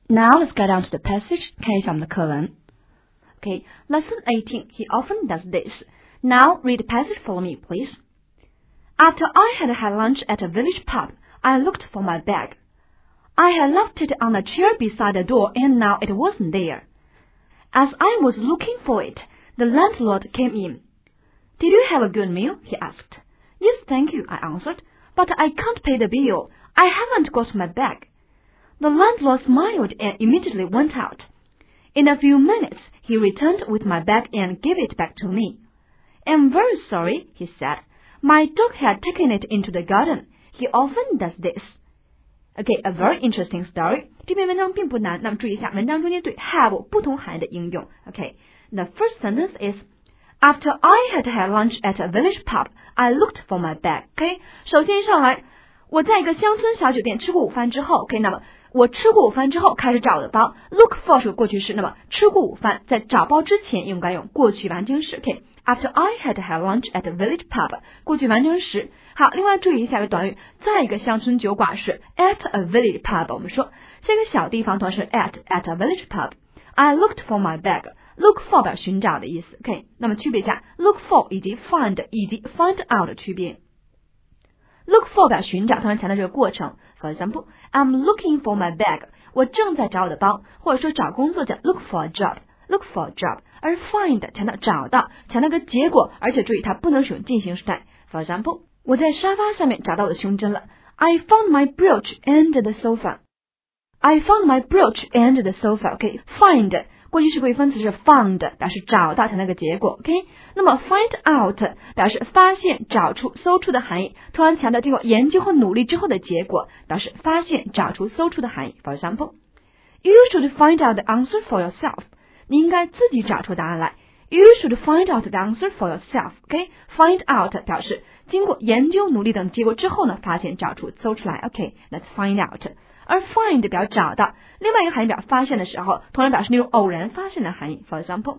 Now let's get down to the passage. 看一下我们的课文。Okay, lesson 18. He often does this. Now read the passage for me, please. After I had had lunch at a village pub, I looked for my bag. I had left it on a chair beside the door, and now it wasn't there. As I was looking for it, the landlord came in. Did you have a good meal? He asked. Yes, thank you, I answered. But I can't pay the bill. I haven't got my bag. The landlord smiled and immediately went out. In a few minutes, he returned with my bag and gave it back to me. I'm very sorry, he said. My dog had taken it into the garden. He often does this. Okay, a very interesting story. 这篇文章并不难，那么注意一下，文章中间对 have 不同含义的应用。Okay, the first sentence is After I had had lunch at a village pub, I looked for my bag. Okay, 首先上来，我在一个乡村小酒店吃过午饭之后 ，OK， 那么我吃过午饭之后开始找我的包。Look for 是过去式，那么吃过午饭在找包之前应该用过去完成时。OK。After I had had lunch at a village pub， 过去完成时。好，另外注意一下一个短语，在一个乡村酒馆是 at a village pub。我们说在一个小地方，同时 at a village pub。I looked for my bag。Look for 表寻找的意思。OK， 那么区别一下 look for 以及 find 以及 find out 的区别。Look for 表寻找，通常强调这个过程。For example, I'm looking for my bag。我正在找我的包，或者说找工作叫 look for a job。Look for a job， 而 find 强调找到，强调个结果，而且注意它不能使用进行时态。For example， 我在沙发下面找到我的胸针了。I found my brooch under the sofa。I found my brooch under the sofa。OK，find 过去式过去分词是 found， 表示找到，强调个结果。OK， 那么 find out 表示发现、找出、搜出的含义，通常强调经过研究和努力之后的结果，表示发现、找出、搜出的含义。For example，You should find out the answer for yourself。你应该自己找出答案来。You should find out the answer for yourself。OK，find out 表示经过研究、努力等结果之后呢，发现、找出、搜出来。OK，let's find out。而 find 表找到，另外一个含义表发现的时候，同样表示那种偶然发现的含义。For example，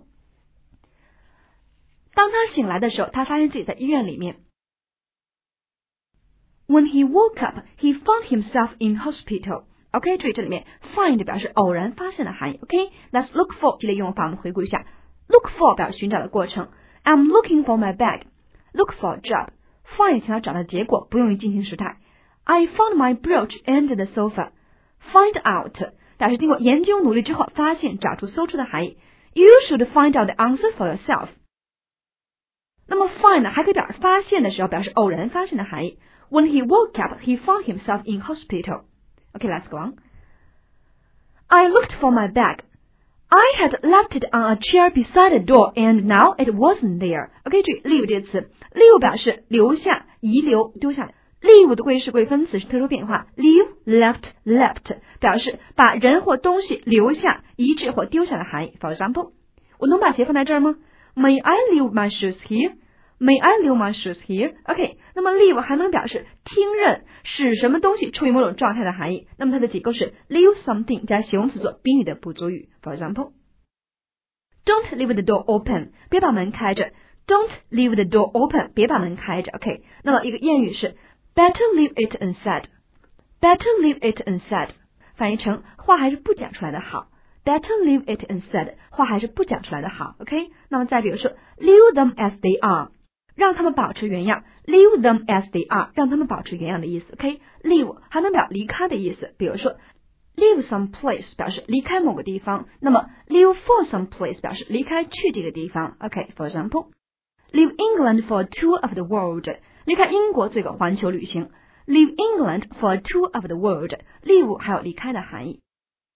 当他醒来的时候，他发现自己在医院里面。When he woke up, he found himself in hospital。OK， 注意这里面 find 表示偶然发现的含义。OK，let's look for 这类用法我们回顾一下。Look for 表示寻找的过程。I'm looking for my bag。Look for a job。Find 强调找到结果，不用于进行时态。I found my brooch under the sofa。Find out 表示经过研究努力之后发现、找出、搜出的含义。You should find out the answer for yourself。那么 find 还可以表示发现的时候，表示偶然发现的含义。When he woke up, he found himself in hospital。Okay, let's go on. I looked for my bag. I had left it on a chair beside the door, and now it wasn't there. OK， 注意 leave 这个词 ，leave 表示留下、遗留、丢下。leave 的过去式过去分词是特殊变化 ，leave、left、left 表示把人或东西留下、移置或丢下的含义。For example， 我能把鞋放在这儿吗 ？May I leave my shoes here？May I leave my shoes here? OK， 那么 leave 还能表示听任，使什么东西处于某种状态的含义。那么它的结构是 leave something 加形容词做宾语的补足语。For example， Don't leave the door open， 别把门开着。Don't leave the door open， 别把门开着。OK， 那么一个谚语是 Better leave it unsaid。Better leave it unsaid， 翻译成话还是不讲出来的好。Better leave it unsaid， 话还是不讲出来的好。OK， 那么再比如说 leave them as they are。让他们保持原样 ，leave them as they are， 让他们保持原样的意思。OK，leave 还能表离开的意思，比如说 leave some place 表示离开某个地方，那么 leave for some place 表示离开去这个地方。OK，for example，leave England for a tour of the world， 离开英国做一个环球旅行。Leave England for a tour of the world，leave 还有离开的含义。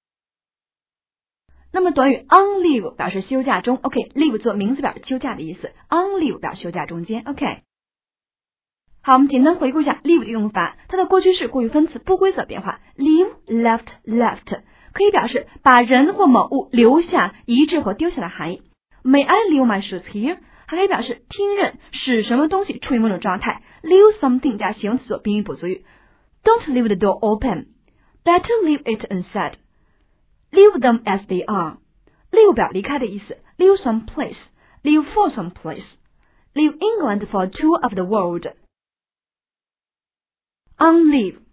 那么短语 on leave 表示休假中 ，OK，leave 做名词表示休假的意思 ，on leave 表示休假中间 ，OK。好，我们简单回顾一下 leave 的用法，它的过去式过去分词不规则变化 ，leave、left、left 可以表示把人或某物留下、移置或丢下的含义。May I leave my shoes here？ 还可以表示听任，使什么东西处于某种状态。Leave something 加形容词做宾语补足语。Don't leave the door open。Better leave it unsaid。Leave them as they are. Leave 表离开的意思 ，leave some place, leave for some place, leave England for a tour of the world. On leave